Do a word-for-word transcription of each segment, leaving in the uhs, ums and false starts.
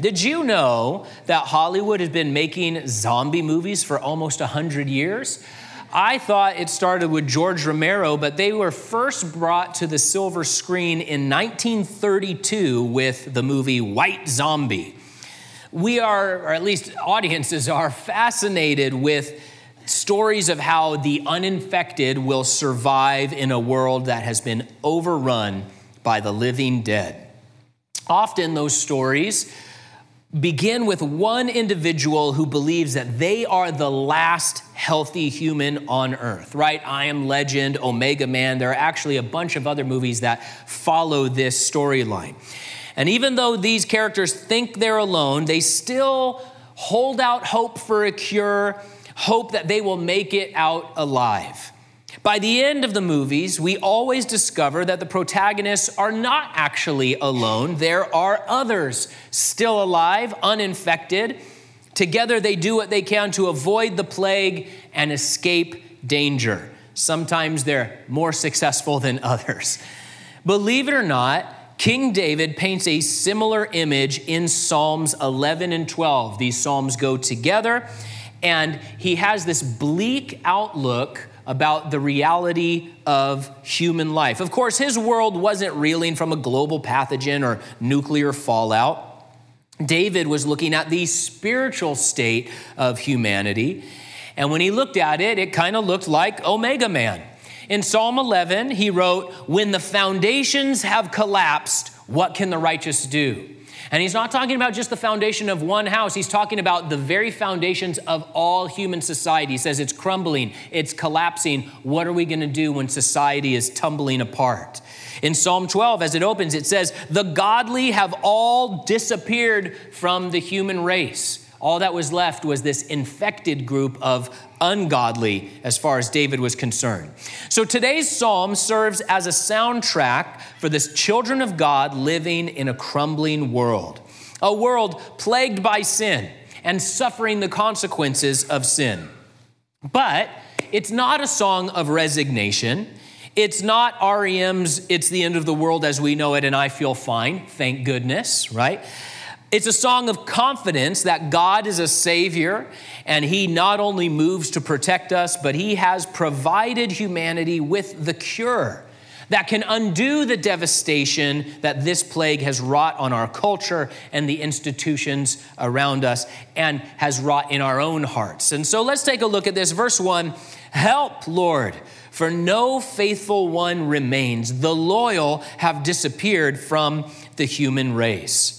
Did you know that Hollywood has been making zombie movies for almost one hundred years? I thought it started with George Romero, but they were first brought to the silver screen in nineteen thirty-two with the movie White Zombie. We are, or at least audiences are, fascinated with stories of how the uninfected will survive in a world that has been overrun by the living dead. Often those stories begin with one individual who believes that they are the last healthy human on earth, right? I Am Legend, Omega Man. There are actually a bunch of other movies that follow this storyline. And even though these characters think they're alone, they still hold out hope for a cure, hope that they will make it out alive. By the end of the movies, we always discover that the protagonists are not actually alone. There are others still alive, uninfected. Together, they do what they can to avoid the plague and escape danger. Sometimes they're more successful than others. Believe it or not, King David paints a similar image in Psalms eleven and twelve. These Psalms go together, and he has this bleak outlook about the reality of human life. Of course, his world wasn't reeling from a global pathogen or nuclear fallout. David was looking at the spiritual state of humanity. And when he looked at it, it kind of looked like Omega Man. In Psalm eleven, he wrote, "When the foundations have collapsed, what can the righteous do?" And he's not talking about just the foundation of one house. He's talking about the very foundations of all human society. He says it's crumbling, it's collapsing. What are we going to do when society is tumbling apart? In Psalm twelve, as it opens, it says, "The godly have all disappeared from the human race." All that was left was this infected group of ungodly as far as David was concerned. So today's psalm serves as a soundtrack for the children of God living in a crumbling world, a world plagued by sin and suffering the consequences of sin. But it's not a song of resignation. It's not R E M's "It's the End of the World as We Know It and I Feel Fine," thank goodness, right? It's a song of confidence that God is a savior, and he not only moves to protect us, but he has provided humanity with the cure that can undo the devastation that this plague has wrought on our culture and the institutions around us and has wrought in our own hearts. And so let's take a look at this. Verse one, "Help, Lord, for no faithful one remains. The loyal have disappeared from the human race."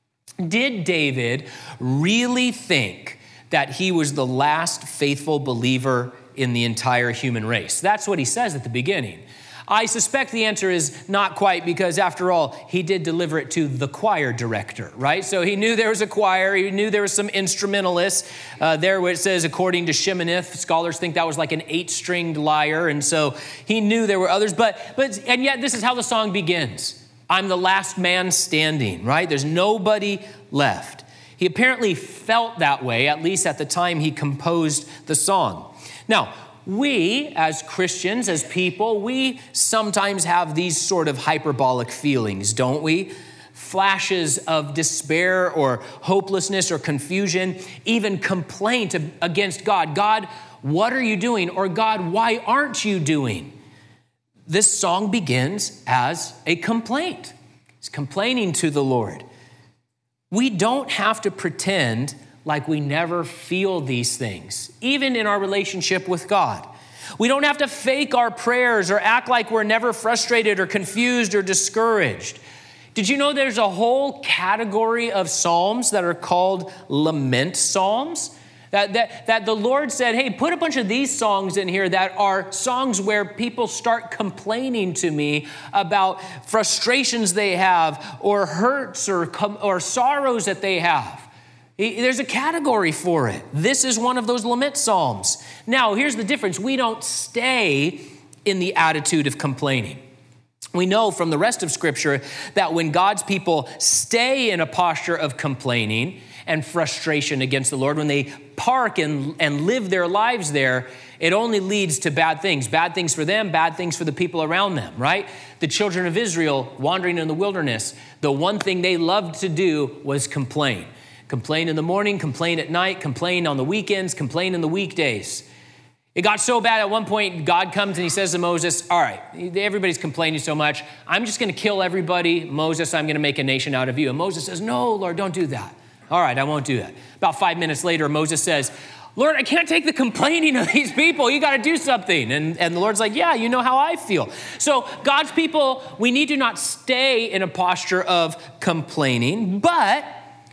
Did David really think that he was the last faithful believer in the entire human race? That's what he says at the beginning. I suspect the answer is not quite, because after all, he did deliver it to the choir director, right? So he knew there was a choir. He knew there was some instrumentalists. Uh, there where it says, according to Sheminith, scholars think that was like an eight-stringed lyre. And so he knew there were others. But, but and yet this is how the song begins. I'm the last man standing, right? There's nobody left. He apparently felt that way, at least at the time he composed the song. Now, we as Christians, as people, we sometimes have these sort of hyperbolic feelings, don't we? Flashes of despair or hopelessness or confusion, even complaint against God. God, what are you doing? Or God, why aren't you doing? This song begins as a complaint. It's complaining to the Lord. We don't have to pretend like we never feel these things, even in our relationship with God. We don't have to fake our prayers or act like we're never frustrated or confused or discouraged. Did you know there's a whole category of psalms that are called lament psalms? That, that, that the Lord said, hey, put a bunch of these songs in here that are songs where people start complaining to me about frustrations they have or hurts or, or sorrows that they have. There's a category for it. This is one of those lament psalms. Now, here's the difference. We don't stay in the attitude of complaining. We know from the rest of Scripture that when God's people stay in a posture of complaining and frustration against the Lord, when they park and, and live their lives there, it only leads to bad things. Bad things for them, bad things for the people around them, right? The children of Israel wandering in the wilderness, the one thing they loved to do was complain. Complain in the morning, complain at night, complain on the weekends, complain in the weekdays. It got so bad at one point, God comes and he says to Moses, all right, everybody's complaining so much. I'm just going to kill everybody. Moses, I'm going to make a nation out of you. And Moses says, no, Lord, don't do that. All right, I won't do that. About five minutes later, Moses says, Lord, I can't take the complaining of these people. You got to do something. And, and the Lord's like, yeah, you know how I feel. So God's people, we need to not stay in a posture of complaining, but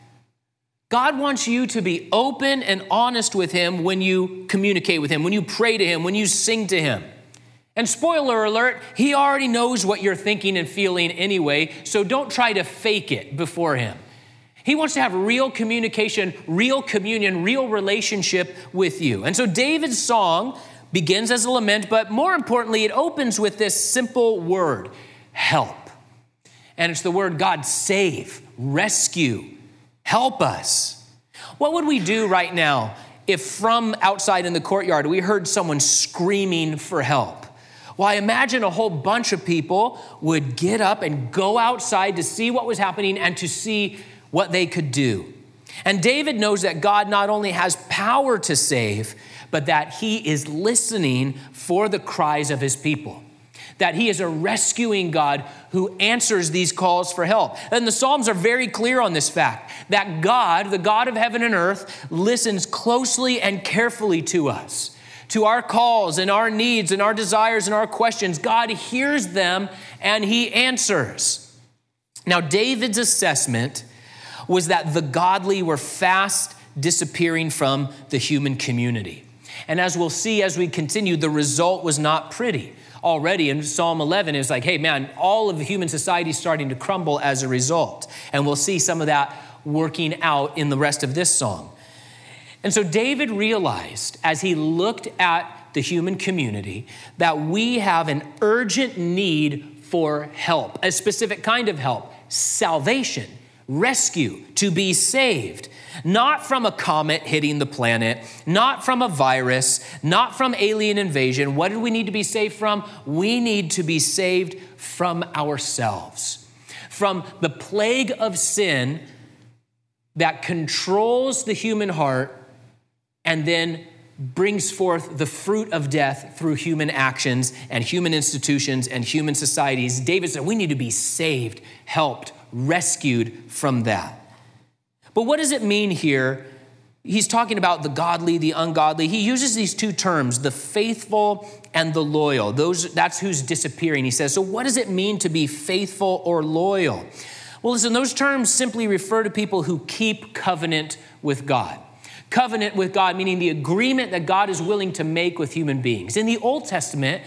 God wants you to be open and honest with him when you communicate with him, when you pray to him, when you sing to him. And spoiler alert, he already knows what you're thinking and feeling anyway, so don't try to fake it before him. He wants to have real communication, real communion, real relationship with you. And so David's song begins as a lament, but more importantly, it opens with this simple word, help. And it's the word God save, rescue, help us. What would we do right now if from outside in the courtyard we heard someone screaming for help? Well, I imagine a whole bunch of people would get up and go outside to see what was happening and to see what they could do. And David knows that God not only has power to save, but that he is listening for the cries of his people. That he is a rescuing God who answers these calls for help. And the Psalms are very clear on this fact, that God, the God of heaven and earth, listens closely and carefully to us, to our calls and our needs and our desires and our questions. God hears them and he answers. Now, David's assessment was that the godly were fast disappearing from the human community. And as we'll see as we continue, the result was not pretty. Already in Psalm eleven, it's like, hey, man, all of human society is starting to crumble as a result. And we'll see some of that working out in the rest of this song. And so David realized as he looked at the human community that we have an urgent need for help, a specific kind of help, salvation, rescue, to be saved. Not from a comet hitting the planet, not from a virus, not from alien invasion. What do we need to be saved from? We need to be saved from ourselves, from the plague of sin that controls the human heart and then brings forth the fruit of death through human actions and human institutions and human societies. David said we need to be saved, helped, rescued from that. But what does it mean here? He's talking about the godly, the ungodly. He uses these two terms, the faithful and the loyal. Those, that's who's disappearing. He says, so what does it mean to be faithful or loyal? Well, listen, those terms simply refer to people who keep covenant with God. Covenant with God, meaning the agreement that God is willing to make with human beings. In the Old Testament,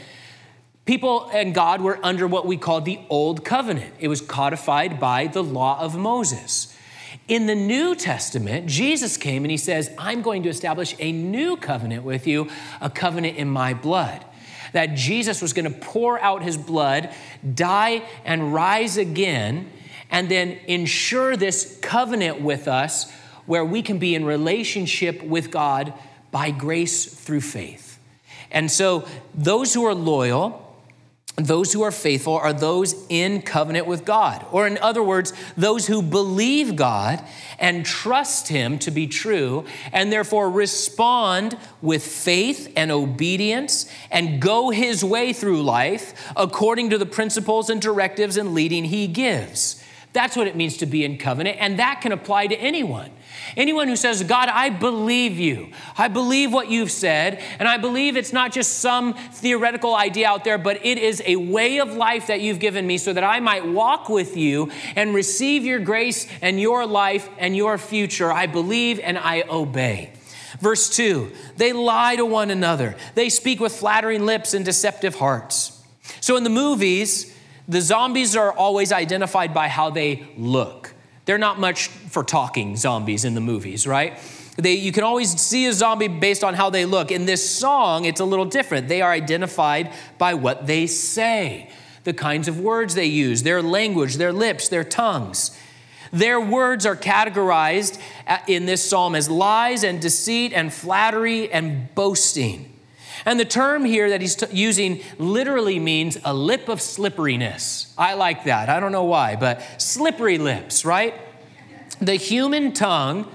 people and God were under what we call the Old Covenant. It was codified by the law of Moses. In the New Testament, Jesus came and he says, I'm going to establish a new covenant with you, a covenant in my blood. That Jesus was going to pour out his blood, die and rise again, and then ensure this covenant with us where we can be in relationship with God by grace through faith. And so those who are loyal, those who are faithful are those in covenant with God. Or in other words, those who believe God and trust him to be true and therefore respond with faith and obedience and go his way through life according to the principles and directives and leading he gives. That's what it means to be in covenant, and that can apply to anyone. Anyone who says, God, I believe you. I believe what you've said, and I believe it's not just some theoretical idea out there, but it is a way of life that you've given me so that I might walk with you and receive your grace and your life and your future. I believe and I obey. Verse two, they lie to one another. They speak with flattering lips and deceptive hearts. So in the movies, the zombies are always identified by how they look. They're not much for talking zombies in the movies, right? They, you can always see a zombie based on how they look. In this song, it's a little different. They are identified by what they say. the kinds of words they use, their language, their lips, their tongues. Their words are categorized in this psalm as lies and deceit and flattery and boasting. And the term here that he's t- using literally means a lip of slipperiness. I like that. I don't know why, but slippery lips, right? The human tongue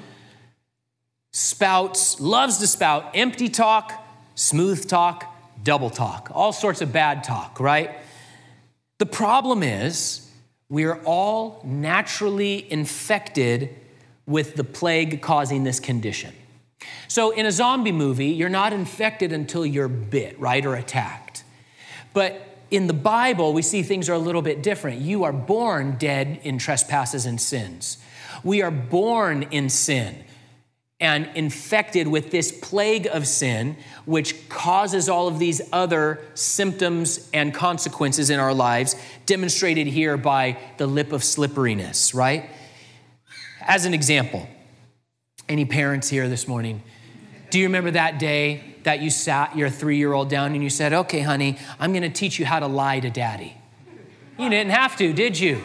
spouts, loves to spout empty talk, smooth talk, double talk, all sorts of bad talk, right? The problem is we are all naturally infected with the plague causing this condition. So in a zombie movie, you're not infected until you're bit, right, or attacked. But in the Bible, we see things are a little bit different. You are born dead in trespasses and sins. We are born in sin and infected with this plague of sin, which causes all of these other symptoms and consequences in our lives, demonstrated here by the lip of slipperiness, right? As an example, any parents here this morning? Do you remember that day that you sat your three-year-old down and you said, okay, honey, I'm going to teach you how to lie to daddy? You didn't have to, did you?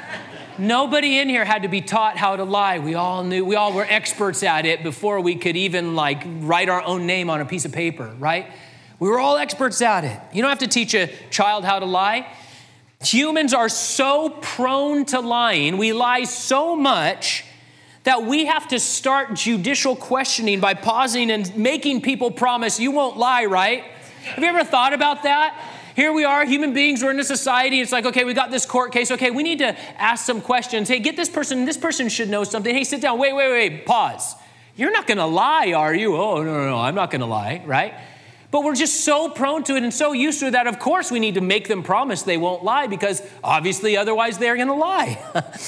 Nobody in here had to be taught how to lie. We all knew, we all were experts at it before we could even like write our own name on a piece of paper, right? We were all experts at it. You don't have to teach a child how to lie. Humans are so prone to lying. We lie so much that we have to start judicial questioning by pausing and making people promise you won't lie, right? Have you ever thought about that? Here we are, human beings, we're in a society. It's like, okay, we got this court case. Okay, we need to ask some questions. Hey, get this person, this person should know something. Hey, sit down, wait, wait, wait, pause. You're not gonna lie, are you? Oh, no, no, no, I'm not gonna lie, right? But we're just so prone to it and so used to it that of course we need to make them promise they won't lie because obviously otherwise they're gonna lie.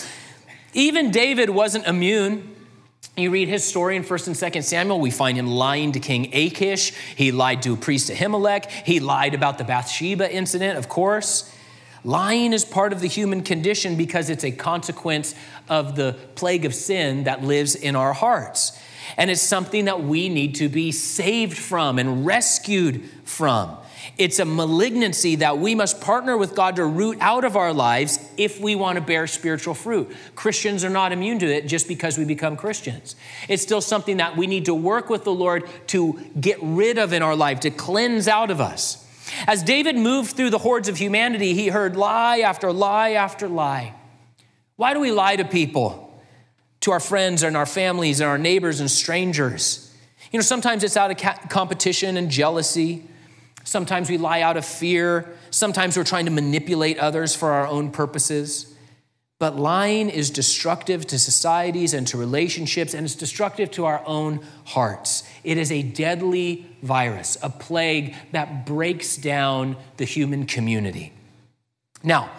Even David wasn't immune. You read his story in First and Second Samuel, we find him lying to King Achish. He lied to a priest Ahimelech. He lied about the Bathsheba incident, of course. Lying is part of the human condition because it's a consequence of the plague of sin that lives in our hearts. And it's something that we need to be saved from and rescued from. It's a malignancy that we must partner with God to root out of our lives if we want to bear spiritual fruit. Christians are not immune to it just because we become Christians. It's still something that we need to work with the Lord to get rid of in our life, to cleanse out of us. As David moved through the hordes of humanity, he heard lie after lie after lie. Why do we lie to people? To our friends and our families and our neighbors and strangers? You know, sometimes it's out of ca- competition and jealousy. Sometimes we lie out of fear. Sometimes we're trying to manipulate others for our own purposes. But lying is destructive to societies and to relationships, and it's destructive to our own hearts. It is a deadly virus, a plague that breaks down the human community. Now,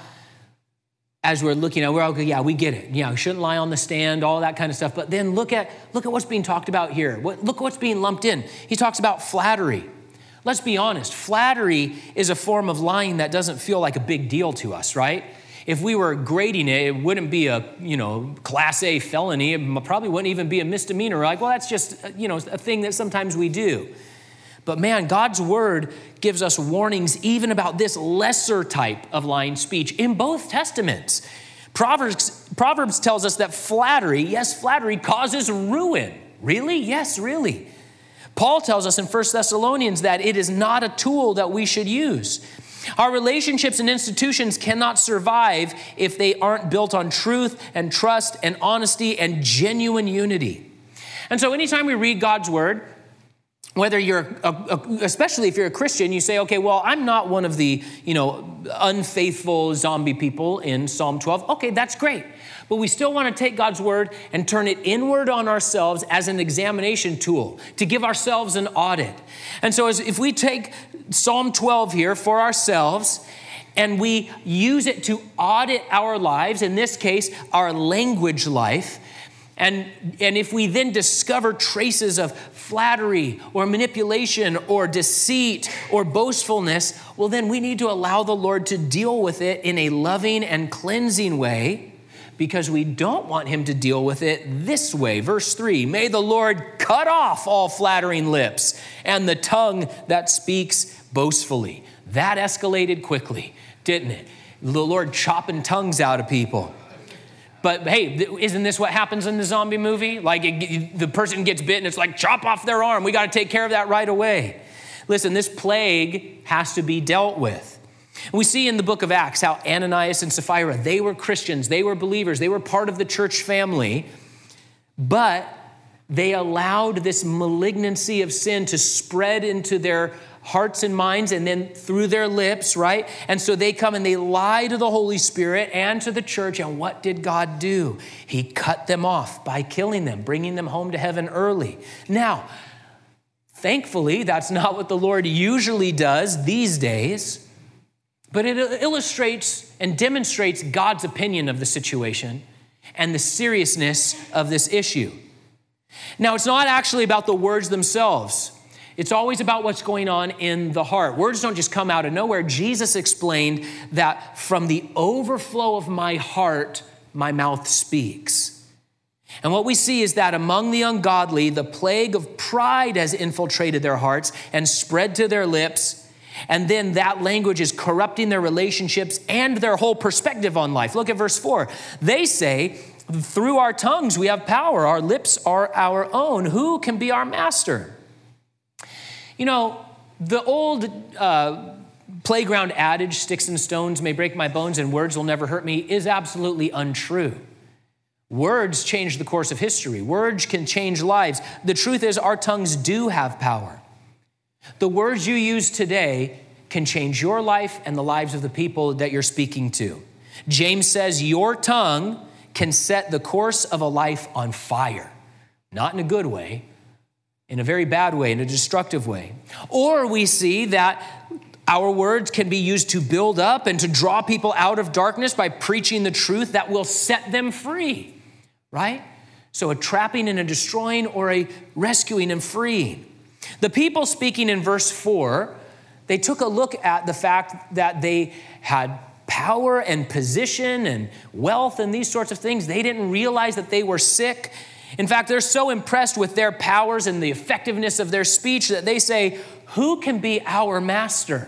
as we're looking at, we're all, yeah, we get it. Yeah, we shouldn't lie on the stand, all that kind of stuff. But then look at look at what's being talked about here. What, look what's being lumped in. He talks about flattery. Let's be honest, flattery is a form of lying that doesn't feel like a big deal to us, right? If we were grading it, it wouldn't be a, you know, class A felony. It probably wouldn't even be a misdemeanor. Like, well, that's just, you know, a thing that sometimes we do. But man, God's word gives us warnings even about this lesser type of lying speech in both testaments. Proverbs, Proverbs tells us that flattery, yes, flattery causes ruin. Really? Yes, really. Paul tells us in First Thessalonians that it is not a tool that we should use. Our relationships and institutions cannot survive if they aren't built on truth and trust and honesty and genuine unity. And so anytime we read God's word, whether you're, a, a, especially if you're a Christian, you say, okay, well, I'm not one of the, you know, unfaithful zombie people in Psalm twelve. Okay, that's great. But we still want to take God's word and turn it inward on ourselves as an examination tool to give ourselves an audit. And so as if we take Psalm twelve here for ourselves and we use it to audit our lives, in this case, our language life, and, and if we then discover traces of flattery or manipulation or deceit or boastfulness, well, then we need to allow the Lord to deal with it in a loving and cleansing way, because we don't want him to deal with it this way. Verse three, may the Lord cut off all flattering lips and the tongue that speaks boastfully. That escalated quickly, didn't it? the Lord chopping tongues out of people. But hey, isn't this what happens in the zombie movie? Like it, the person gets bit and it's like, chop off their arm. We got to take care of that right away. Listen, this plague has to be dealt with. We see in the book of Acts how Ananias and Sapphira, they were Christians, they were believers, they were part of the church family, but they allowed this malignancy of sin to spread into their hearts and minds and then through their lips, right? And so they come and they lie to the Holy Spirit and to the church. And what did God do? He cut them off by killing them, bringing them home to heaven early. Now, thankfully, that's not what the Lord usually does these days, but it illustrates and demonstrates God's opinion of the situation and the seriousness of this issue. Now, it's not actually about the words themselves. It's always about what's going on in the heart. Words don't just come out of nowhere. Jesus explained that from the overflow of my heart, my mouth speaks. And what we see is that among the ungodly, the plague of pride has infiltrated their hearts and spread to their lips. And then that language is corrupting their relationships and their whole perspective on life. Look at verse four. They say, through our tongues we have power. Our lips are our own. Who can be our master? You know, the old uh, playground adage, sticks and stones may break my bones and words will never hurt me, is absolutely untrue. Words change the course of history. Words can change lives. The truth is our tongues do have power. The words you use today can change your life and the lives of the people that you're speaking to. James says your tongue can set the course of a life on fire, not in a good way, in a very bad way, in a destructive way. Or we see that our words can be used to build up and to draw people out of darkness by preaching the truth that will set them free, right? So a trapping and a destroying or a rescuing and freeing. The people speaking in verse four, they took a look at the fact that they had power and position and wealth and these sorts of things. They didn't realize that they were sick. In fact, they're so impressed with their powers and the effectiveness of their speech that they say, who can be our master?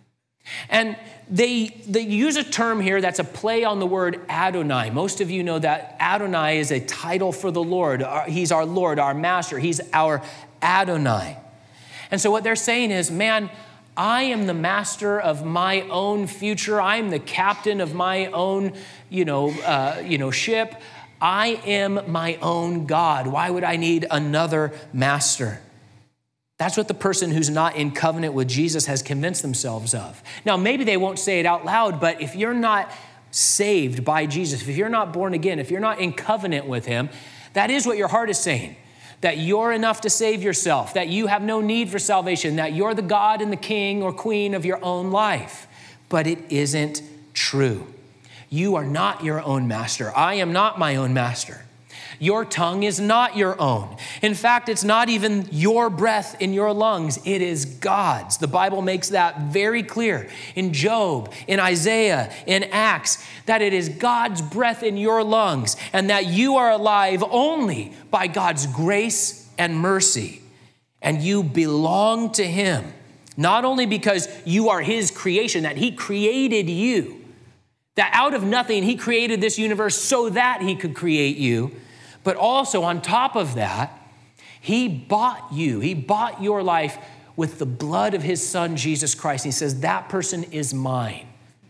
And they, they use a term here that's a play on the word Adonai. Most of you know that Adonai is a title for the Lord. He's our Lord, our master. He's our Adonai. And so what they're saying is, man, I am the master of my own future. I'm the captain of my own, you know, uh, you know, ship. I am my own God. Why would I need another master? That's what the person who's not in covenant with Jesus has convinced themselves of. Now, maybe they won't say it out loud, but if you're not saved by Jesus, if you're not born again, if you're not in covenant with him, that is what your heart is saying. That you're enough to save yourself, that you have no need for salvation, that you're the God and the king or queen of your own life. But it isn't true. You are not your own master. I am not my own master. Your tongue is not your own. In fact, it's not even your breath in your lungs. It is God's. The Bible makes that very clear in Job, in Isaiah, in Acts, that it is God's breath in your lungs and that you are alive only by God's grace and mercy. And you belong to him, not only because you are his creation, that he created you, that out of nothing, he created this universe so that he could create you. But also on top of that, he bought you. He bought your life with the blood of his son, Jesus Christ. And he says, that person is mine.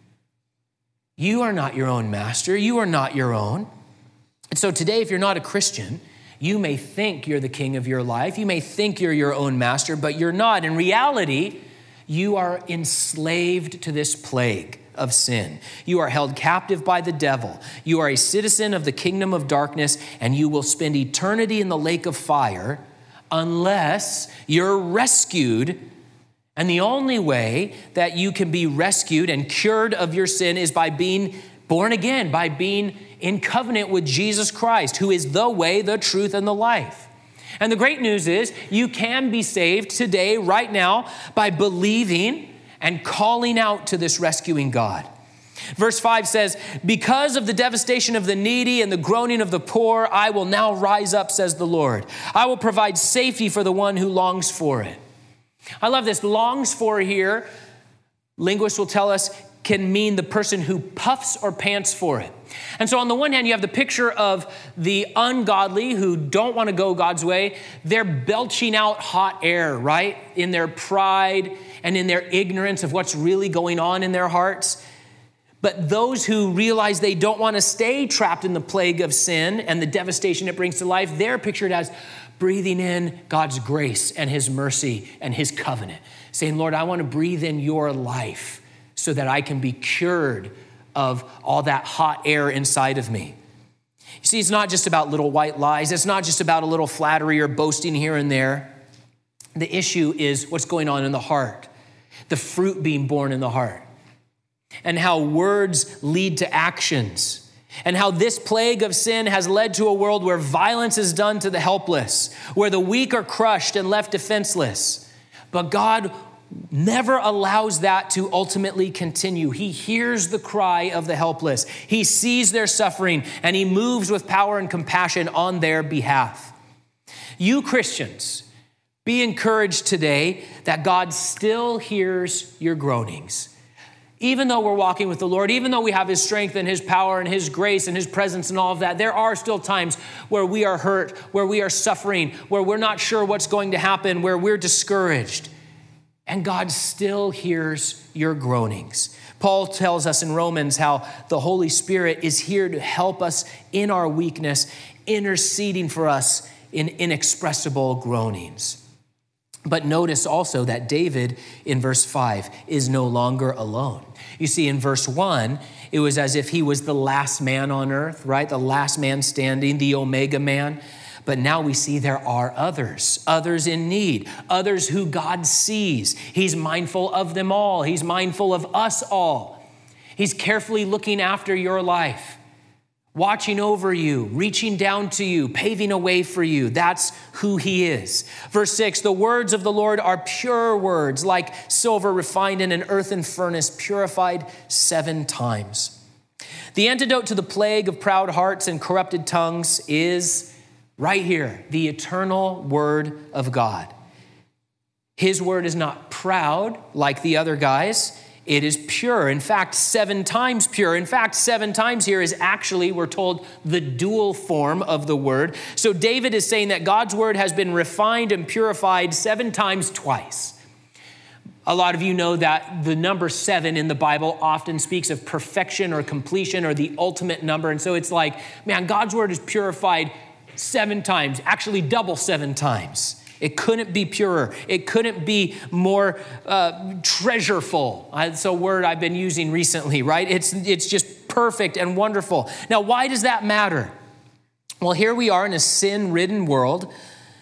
You are not your own master. You are not your own. And so today, if you're not a Christian, you may think you're the king of your life. You may think you're your own master, but you're not. In reality, you are enslaved to this plague of sin. You are held captive by the devil. You are a citizen of the kingdom of darkness, and you will spend eternity in the lake of fire unless you're rescued. And the only way that you can be rescued and cured of your sin is by being born again, by being in covenant with Jesus Christ, who is the way, the truth, and the life. And the great news is you can be saved today, right now, by believing and calling out to this rescuing God. Verse five says, because of the devastation of the needy and the groaning of the poor, I will now rise up, says the Lord. I will provide safety for the one who longs for it. I love this. Longs for here, linguists will tell us, can mean the person who puffs or pants for it. And so on the one hand, you have the picture of the ungodly who don't want to go God's way. They're belching out hot air, right? In their pride and in their ignorance of what's really going on in their hearts. But those who realize they don't want to stay trapped in the plague of sin and the devastation it brings to life, they're pictured as breathing in God's grace and his mercy and his covenant. Saying, Lord, I want to breathe in your life so that I can be cured of all that hot air inside of me. You see, it's not just about little white lies. It's not just about a little flattery or boasting here and there. The issue is what's going on in the heart, the fruit being born in the heart, and how words lead to actions, and how this plague of sin has led to a world where violence is done to the helpless, where the weak are crushed and left defenseless. But God never allows that to ultimately continue. He hears the cry of the helpless. He sees their suffering, and he moves with power and compassion on their behalf. You Christians, be encouraged today that God still hears your groanings. Even though we're walking with the Lord, even though we have his strength and his power and his grace and his presence and all of that, there are still times where we are hurt, where we are suffering, where we're not sure what's going to happen, where we're discouraged. And God still hears your groanings. Paul tells us in Romans how the Holy Spirit is here to help us in our weakness, interceding for us in inexpressible groanings. But notice also that David in verse five is no longer alone. You see, in verse one, it was as if he was the last man on earth, right? The last man standing, the Omega man. But now we see there are others, others in need, others who God sees. He's mindful of them all. He's mindful of us all. He's carefully looking after your life, watching over you, reaching down to you, paving a way for you. That's who he is. Verse six, the words of the Lord are pure words, like silver refined in an earthen furnace, purified seven times. The antidote to the plague of proud hearts and corrupted tongues is right here, the eternal word of God. His word is not proud like the other guys. It is pure. In fact, seven times pure. In fact, seven times here is actually, we're told, the dual form of the word. So David is saying that God's word has been refined and purified seven times twice. A lot of you know that the number seven in the Bible often speaks of perfection or completion or the ultimate number. And so it's like, man, God's word is purified seven times, actually double seven times. It couldn't be purer. It couldn't be more uh, treasureful. It's a word I've been using recently, right? It's, it's just perfect and wonderful. Now, why does that matter? Well, here we are in a sin-ridden world,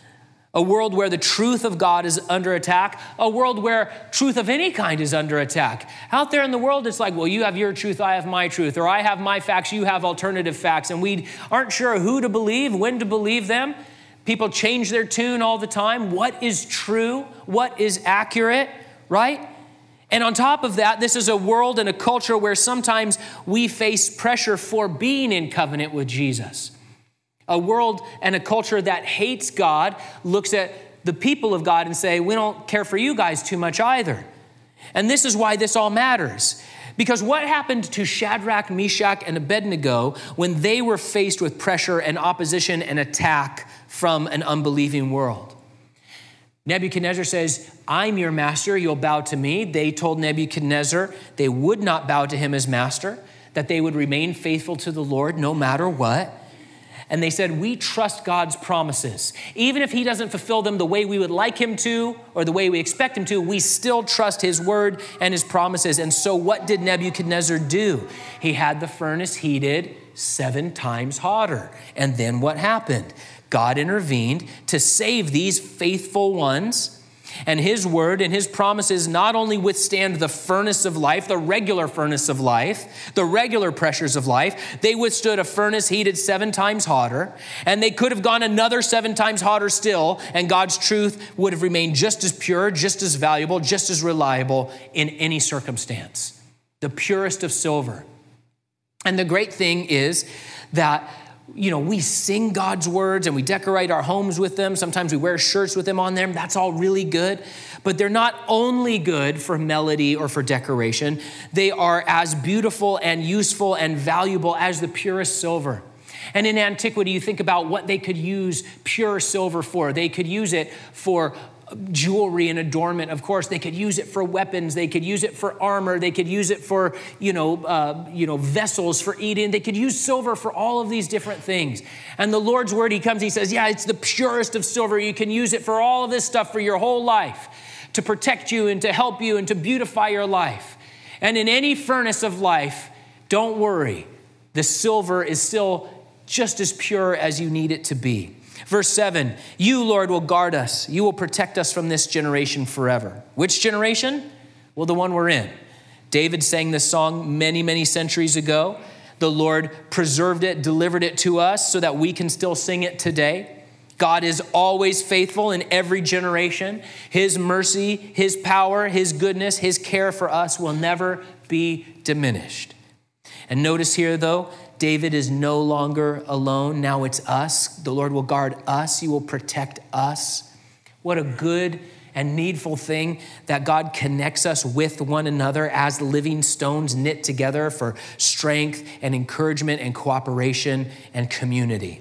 a world where the truth of God is under attack, a world where truth of any kind is under attack. Out there in the world, it's like, well, you have your truth, I have my truth, or I have my facts, you have alternative facts, and we aren't sure who to believe, when to believe them. People change their tune all the time. What is true? What is accurate, right? And on top of that, this is a world and a culture where sometimes we face pressure for being in covenant with Jesus. A world and a culture that hates God looks at the people of God and say, we don't care for you guys too much either. And this is why this all matters. Because what happened to Shadrach, Meshach, and Abednego when they were faced with pressure and opposition and attack from an unbelieving world? Nebuchadnezzar says, I'm your master, you'll bow to me. They told Nebuchadnezzar they would not bow to him as master, that they would remain faithful to the Lord no matter what. And they said, we trust God's promises. Even if he doesn't fulfill them the way we would like him to or the way we expect him to, we still trust his word and his promises. And so what did Nebuchadnezzar do? He had the furnace heated seven times hotter. And then what happened? God intervened to save these faithful ones. And his word and his promises not only withstand the furnace of life, the regular furnace of life, the regular pressures of life, they withstood a furnace heated seven times hotter, and they could have gone another seven times hotter still, and God's truth would have remained just as pure, just as valuable, just as reliable in any circumstance. The purest of silver. And the great thing is that you know, we sing God's words and we decorate our homes with them. Sometimes we wear shirts with them on them. That's all really good. But they're not only good for melody or for decoration. They are as beautiful and useful and valuable as the purest silver. And in antiquity, you think about what they could use pure silver for. They could use it for jewelry and adornment. Of course, they could use it for weapons. They could use it for armor. They could use it for, you know, uh, you know, vessels for eating. They could use silver for all of these different things. And the Lord's word, he comes, he says, yeah, it's the purest of silver. You can use it for all of this stuff for your whole life, to protect you and to help you and to beautify your life. And in any furnace of life, don't worry. The silver is still just as pure as you need it to be. Verse seven, you, Lord, will guard us. You will protect us from this generation forever. Which generation? Well, the one we're in. David sang this song many, many centuries ago. The Lord preserved it, delivered it to us so that we can still sing it today. God is always faithful in every generation. His mercy, his power, his goodness, his care for us will never be diminished. And notice here, though, David is no longer alone. Now it's us. The Lord will guard us. He will protect us. What a good and needful thing that God connects us with one another as living stones knit together for strength and encouragement and cooperation and community.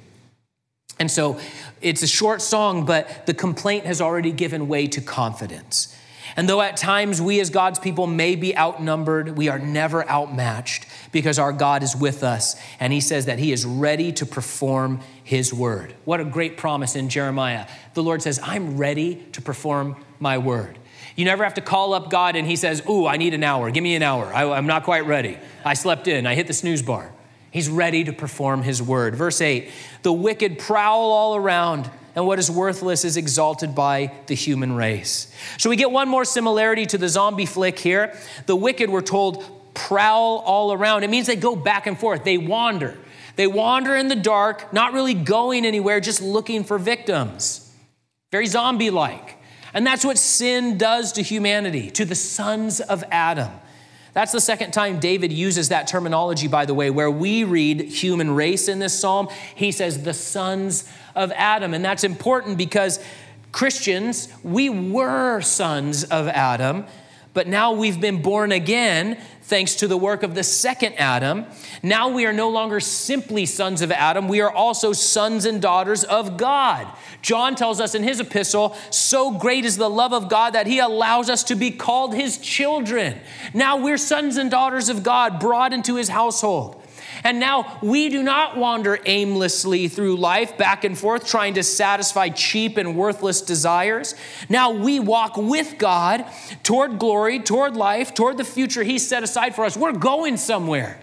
And so it's a short song, but the complaint has already given way to confidence. And though at times we as God's people may be outnumbered, we are never outmatched because our God is with us. And he says that he is ready to perform his word. What a great promise in Jeremiah. The Lord says, I'm ready to perform my word. You never have to call up God and he says, ooh, I need an hour. Give me an hour. I, I'm not quite ready. I slept in. I hit the snooze bar. He's ready to perform his word. Verse eight, the wicked prowl all around, and what is worthless is exalted by the human race. So we get one more similarity to the zombie flick here. The wicked, we're told, prowl all around. It means they go back and forth. They wander. They wander in the dark, not really going anywhere, just looking for victims. Very zombie-like. And that's what sin does to humanity, to the sons of Adam. That's the second time David uses that terminology, by the way, where we read human race in this psalm. He says the sons of Adam. And that's important because Christians, we were sons of Adam, but now we've been born again thanks to the work of the second Adam. Now we are no longer simply sons of Adam. We are also sons and daughters of God. John tells us in his epistle, so great is the love of God that he allows us to be called his children. Now we're sons and daughters of God brought into his household. And now we do not wander aimlessly through life back and forth trying to satisfy cheap and worthless desires. Now we walk with God toward glory, toward life, toward the future he set aside for us. We're going somewhere.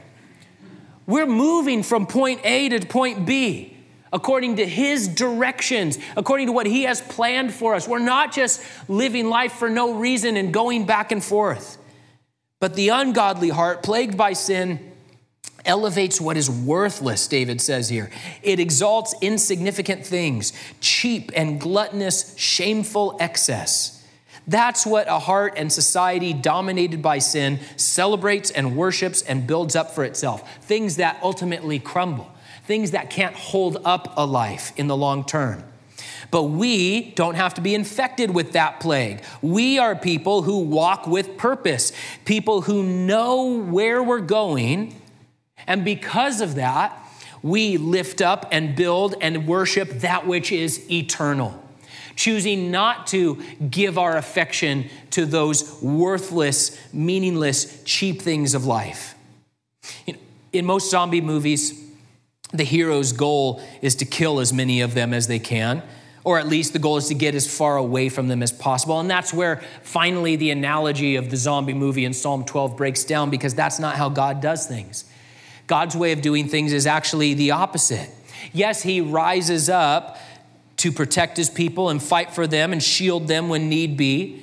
We're moving from point A to point B according to his directions, according to what he has planned for us. We're not just living life for no reason and going back and forth. But the ungodly heart, plagued by sin, elevates what is worthless, David says here. It exalts insignificant things, cheap and gluttonous, shameful excess. That's what a heart and society dominated by sin celebrates and worships and builds up for itself. Things that ultimately crumble, things that can't hold up a life in the long term. But we don't have to be infected with that plague. We are people who walk with purpose, people who know where we're going. And because of that, we lift up and build and worship that which is eternal, choosing not to give our affection to those worthless, meaningless, cheap things of life. You know, in most zombie movies, the hero's goal is to kill as many of them as they can, or at least the goal is to get as far away from them as possible. And that's where finally the analogy of the zombie movie in Psalm twelve breaks down, because that's not how God does things. God's way of doing things is actually the opposite. Yes, he rises up to protect his people and fight for them and shield them when need be,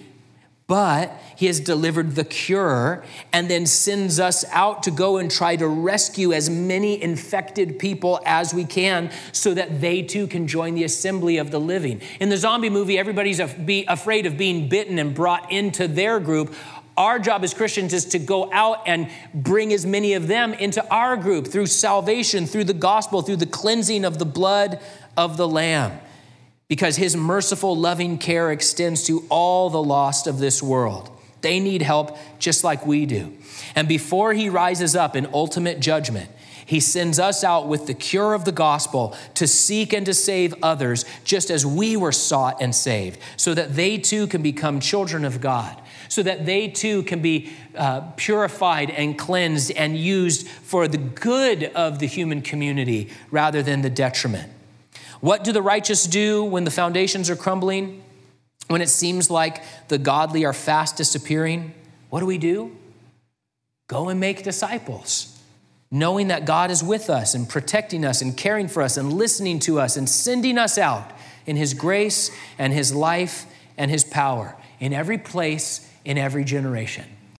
but he has delivered the cure and then sends us out to go and try to rescue as many infected people as we can so that they too can join the assembly of the living. In the zombie movie, everybody's be afraid of being bitten and brought into their group. Our job as Christians is to go out and bring as many of them into our group through salvation, through the gospel, through the cleansing of the blood of the Lamb, because his merciful, loving care extends to all the lost of this world. They need help just like we do. And before he rises up in ultimate judgment, he sends us out with the cure of the gospel to seek and to save others, just as we were sought and saved, so that they too can become children of God, so that they too can be uh, purified and cleansed and used for the good of the human community rather than the detriment. What do the righteous do when the foundations are crumbling? When it seems like the godly are fast disappearing? What do we do? Go and make disciples, knowing that God is with us and protecting us and caring for us and listening to us and sending us out in his grace and his life and his power in every place, in every generation.